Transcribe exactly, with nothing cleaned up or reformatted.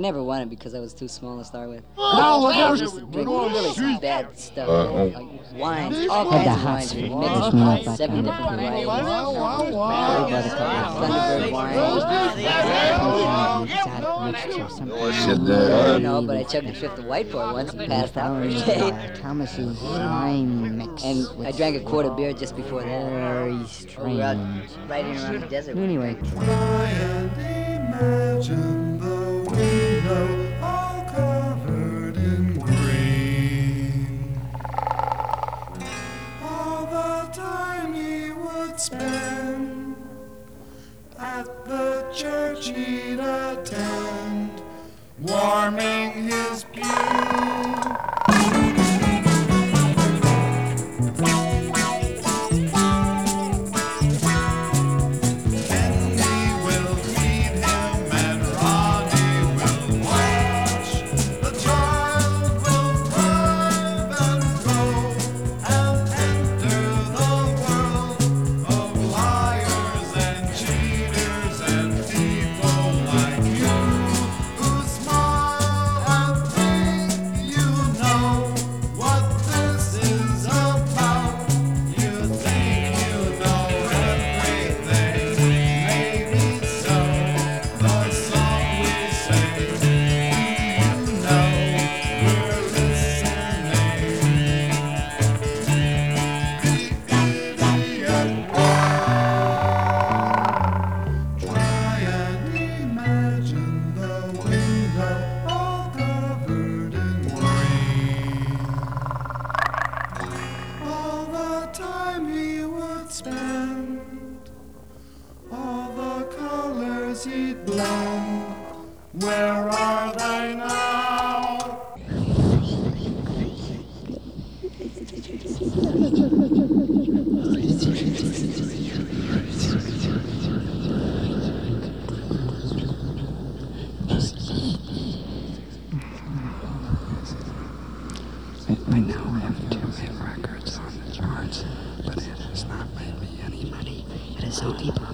never won it because I was too small to start with. No, I was just drinking really bad stuff. Like wines, all kinds of wines. We mixed like seven different varieties. Thunderbird wine. I don't know, but I chugged a fifth of White Boy once and passed out for a day. Thomas's wine mix. And I drank a quart of beer just before that. Very strange. We were out riding around the desert. Anyway. Try and imagine the window all covered in green. All the time he would spend at the church he'd attend, warming his pew. Where are they now? I now have two hit records on the charts, but it has not made me any money. It is so deep.